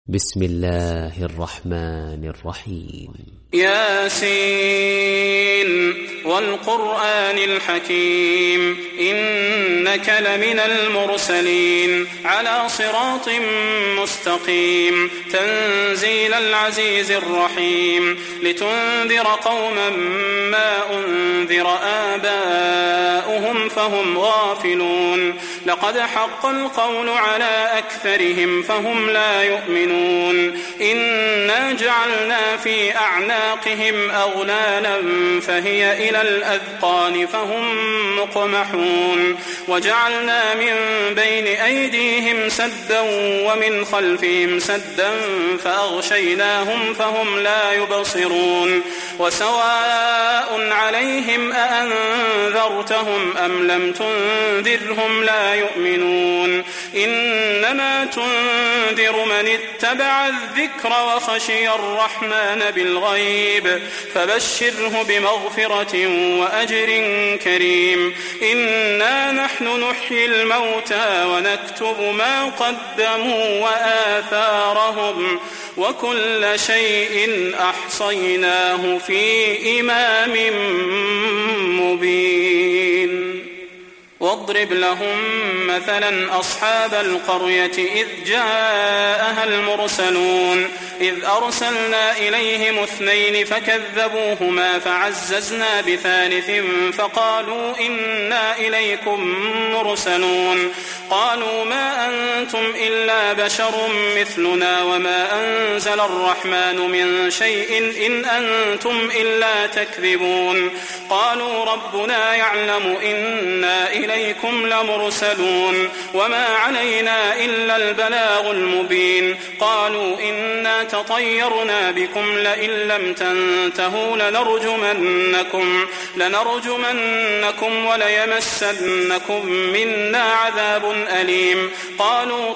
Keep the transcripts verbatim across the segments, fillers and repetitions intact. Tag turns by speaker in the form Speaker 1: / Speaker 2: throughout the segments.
Speaker 1: بسم الله الرحمن الرحيم.
Speaker 2: ياسين والقرآن الحكيم إنك لمن المرسلين على صراط مستقيم تنزيل العزيز الرحيم لتنذر قوما ما أنذر آباؤهم فهم غافلون لقد حق القول على أكثرهم فهم لا يؤمنون إنا جعلنا في أعناقهم أغلالا فهي إلى الأذقان فهم مقمحون وجعلنا من بين أيديهم سدا ومن خلفهم سدا فأغشيناهم فهم لا يبصرون وسواء عليهم أأنذرتهم أم لم تنذرهم لا يؤمنون إنما تنذر من اتبع الذكر وخشي الرحمن بالغيب فبشره بمغفرة وأجر كريم إنا نحن نحيي الموتى ونكتب ما قدموا وآثارهم وكل شيء أحصيناه في إمام مبين واضرب لهم مثلا أصحاب القرية إذ جاءها المرسلون إذ أرسلنا إليهم اثنين فكذبوهما فعززنا بثالث فقالوا إنا إليكم مرسلون قالوا ما أنتم إلا بشر مثلنا وما أنزل الرحمن من شيء إن أنتم إلا تكذبون قالوا ربنا يعلم إنا إليكم لمرسلون وما علينا إلا البلاغ المبين قالوا إنا تطيرنا بكم لئن لم تنتهوا لنرجمنكم, لنرجمنكم وليمسنكم منا عذاب أليم قالوا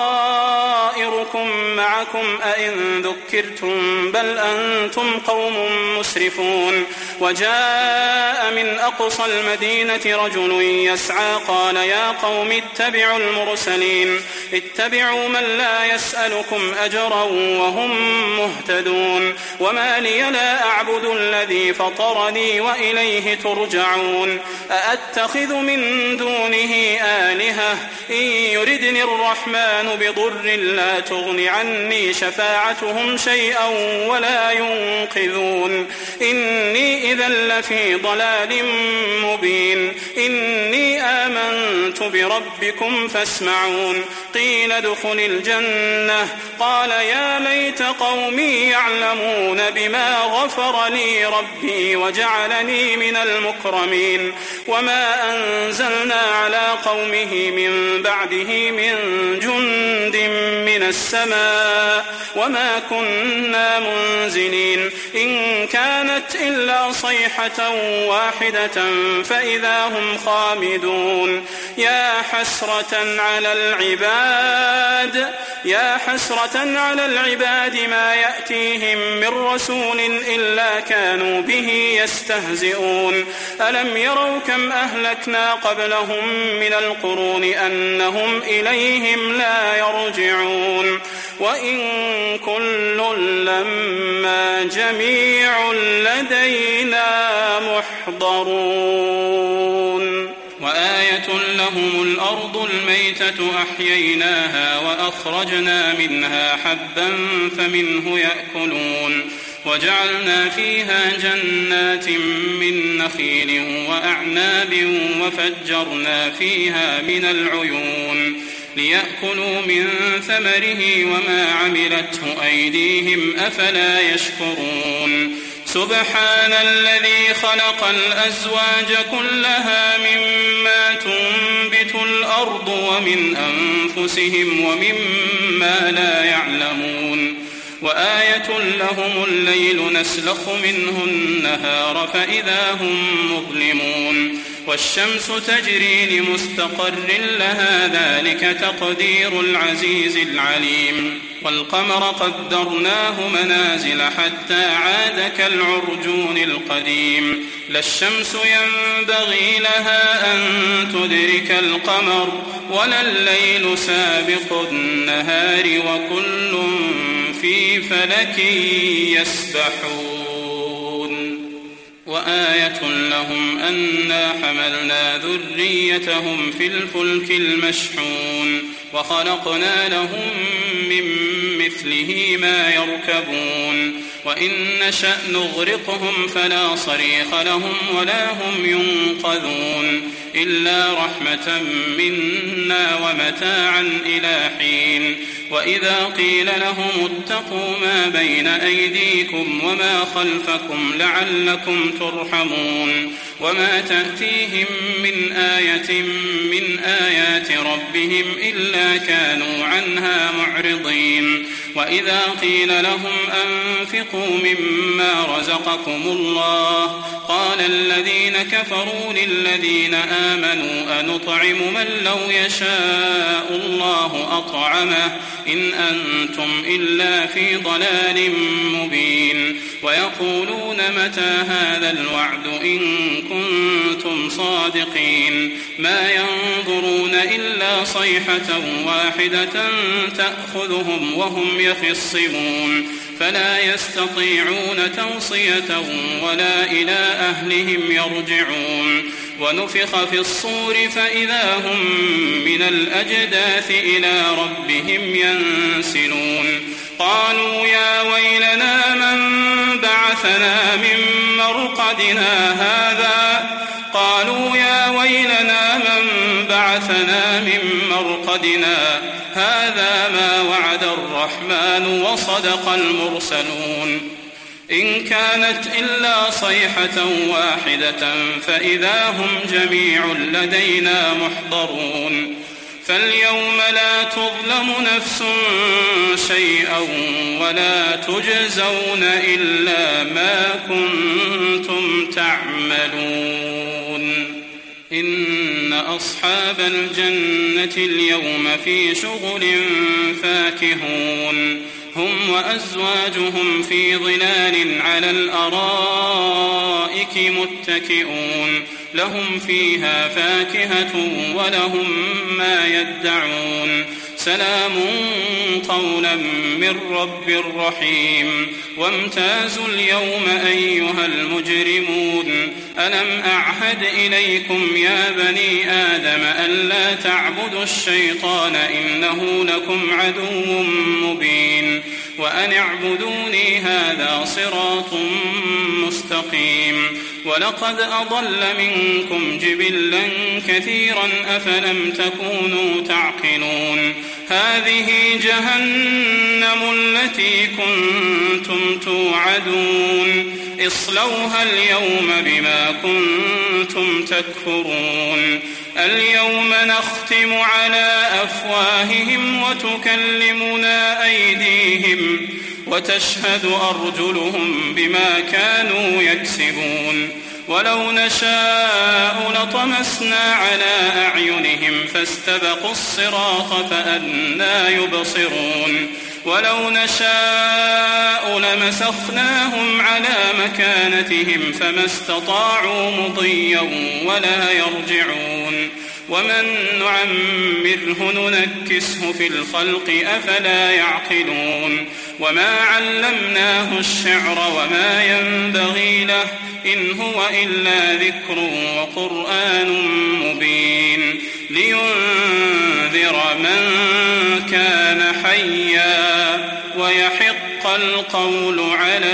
Speaker 2: طائركم معكم أئن ذكرتم بل أنتم قوم مسرفون وجاء من أقصى المدينة رجل يسعى قال يا قوم اتبعوا المرسلين اتبعوا من لا يسألكم أجرا وهم مهتدون وما لي لا أعبد الذي فطرني وإليه ترجعون أأتخذ من دونه آلهة إن يردني الرحمن بضر لا تغن عني شفاعتهم شيئا ولا ينقذون إني إذا لفي ضلال مبين إني آمنت بربكم فاسمعون قيل ادخل الجنة قال يا ليت قومي يعلمون بما غفر لي ربي وجعلني من المكرمين وما أنزلنا على قومه من بعده من جند من السماء وما كنا منزلين إن كانت إلا صيحة واحدة فإذا هم خامدون يا حسرة على العباد يا حسرة على العباد ما يأتيهم من رسول إلا كانوا به يستهزئون ألم يروا كم أهلكنا قبلهم من القرون أنهم إليهم لا يرجعون وإن كل لما جميع لدينا محضرون وآية لهم الأرض الميتة أحييناها وأخرجنا منها حبا فمنه يأكلون وجعلنا فيها جنات من نخيل وأعناب وفجرنا فيها من العيون ليأكلوا من ثمره وما عملته أيديهم أفلا يشكرون سبحان الذي خلق الأزواج كلها مما تنبت الأرض ومن أنفسهم ومما لا يعلمون وآية لهم الليل نسلخ منه النهار فإذا هم مظلمون والشمس تجري لمستقر لها ذلك تقدير العزيز العليم والقمر قدرناه منازل حتى عاد كالعرجون القديم لا الشمس ينبغي لها أن تدرك القمر ولا الليل سابق النهار وكل في فلك يسبحون وآية لهم أنا حملنا ذريتهم في الفلك المشحون وخلقنا لهم من مثله ما يركبون وإن نشأ نغرقهم فلا صريخ لهم ولا هم ينقذون إلا رحمة منا ومتاعا إلى حين وإذا قيل لهم اتقوا ما بين أيديكم وما خلفكم لعلكم ترحمون وما تأتيهم من آية من آيات ربهم إلا كانوا عنها معرضين وإذا قيل لهم أنفقوا مما رزقكم الله قال الذين كفروا للذين آمنوا أنطعم من لو يشاء الله أطعمه إن أنتم إلا في ضلال مبين ويقولون متى هذا الوعد إن كنتم صادقين ما ينظرون إلا صيحة واحدة تأخذهم وهم يخصمون فلا يستطيعون توصية ولا إلى أهلهم يرجعون ونفخ في الصور فإذا هم من الأجداث إلى ربهم ينسلون قالوا يا ويلنا من بعثنا من مرقدنا هذا قالوا يا ويلنا من بعثنا من مرقدنا هذا ما وعد الرحمن وصدق المرسلون إن كانت إلا صيحة واحدة فإذا هم جميع لدينا محضرون فاليوم لا تظلم نفس شيئا ولا تجزون إلا ما كنتم تعملون إن أصحاب الجنة اليوم في شغل فاكهون هم وأزواجهم في ظلال على الأرائك متكئون لهم فيها فاكهة ولهم ما يدعون سلام قولا من رب رحيم وامتازوا اليوم أيها المجرمون ألم أعهد إليكم يا بني آدم ألا تعبدوا الشيطان إنه لكم عدو مبين وأن اعبدوني هذا صراط مستقيم ولقد أضل منكم جبلا كثيرا أفلم تكونوا تعقلون هذه جهنم التي كنتم توعدون اصلوها اليوم بما كنتم تكفرون اليوم نختم على أفواههم وتكلمنا أيديهم وتشهد أرجلهم بما كانوا يكسبون ولو نشاء لطمسنا على أعينهم فاستبقوا الصراط فأنى يبصرون ولو نشاء لمسخناهم على مكانتهم فما استطاعوا مضيا ولا يرجعون ومن نعمره ننكسه في الخلق أفلا يعقلون وما علمناه الشعر وما ينبغي له إن هو إلا ذكر وقرآن مبين لينذر من كان حيا ويحق القول على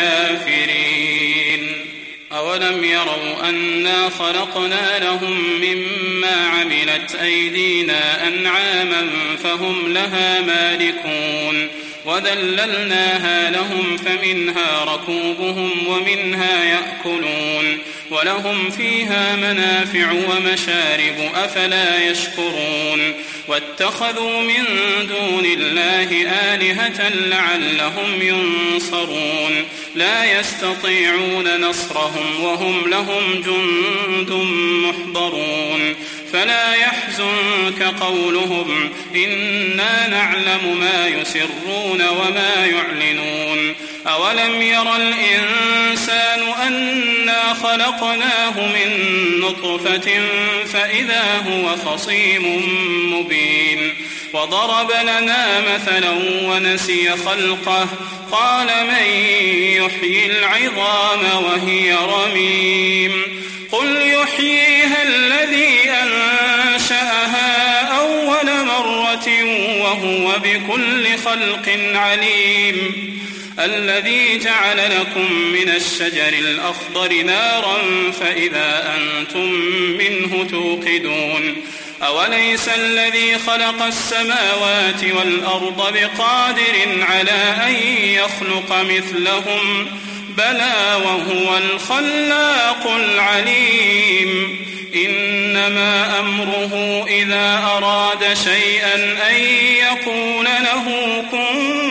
Speaker 2: الكافرين أولم يروا أنا خلقنا لهم مما عملت أيدينا أنعاما فهم لها مالكون وذللناها لهم فمنها ركوبهم ومنها يأكلون ولهم فيها منافع ومشارب أفلا يشكرون واتخذوا من دون الله آلهة لعلهم ينصرون لا يستطيعون نصرهم وهم لهم جند محضرون فلا يحزنك قولهم إنا نعلم ما يسرون وما يعلنون أولم ير الإنسان أنا خلقناه من نطفة فإذا هو خصيم مبين وضرب لنا مثلا ونسي خلقه قال من يحيي العظام وهي رميم قل يحييها الذي أنشأها أول مرة وهو بكل خلق عليم الذي جعل لكم من الشجر الأخضر نارا فإذا أنتم منه توقدون أوليس الذي خلق السماوات والأرض بقادر على أن يخلق مثلهم بلى وهو الخلاق العليم إنما أمره إذا أراد شيئا أن يقول له كن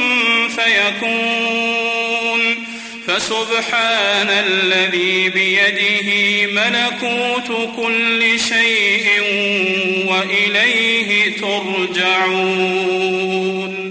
Speaker 2: فيكون فسبحان الذي بيده ملكوت كل شيء وإليه ترجعون.